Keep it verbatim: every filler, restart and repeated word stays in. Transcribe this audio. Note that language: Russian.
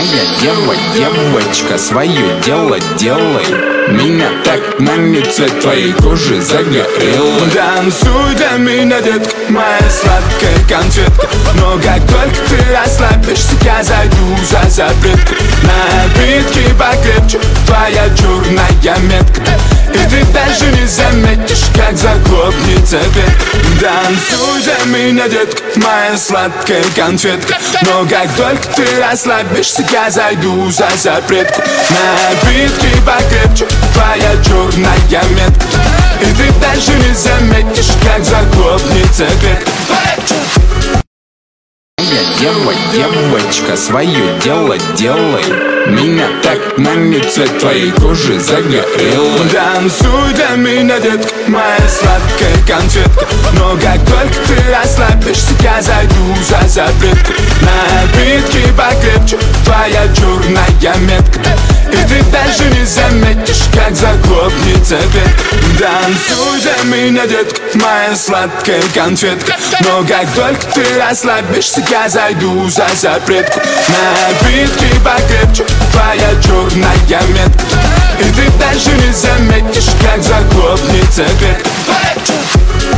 Дева, девочка, свое дело делай. Меня так манит цвет твоей кожи загорелый. Танцуй для меня, детка, моя сладкая конфетка. Но как только ты расслабишься, я зайду за запретку. Напитки покрепче, твоя черная метка. И ты даже не заметишь, как захлопнется ветка. Танцуй для меня, детка, моя сладкая конфетка. Но как только ты расслабишься, я зайду за запретку. Напитки покрепче, твоя черная метка. И ты даже не заметишь, как захлопнется ветка. Дева, девочка, свое дело делай. Меня так манит цвет твоей кожи загорелый. Танцуй для меня, детка, моя сладкая конфетка. Но как только ты расслабишься, я зайду за запретку. Напитки покрепче, твоя черная метка. И ты даже не заметишь, как захлопнется ветка. Танцуй для меня, детка, моя сладкая конфетка. Но как только ты расслабишься, я зайду за запретку. Напитки покрепче, твоя черная метка. И ты даже не заметишь, как захлопнется ветка.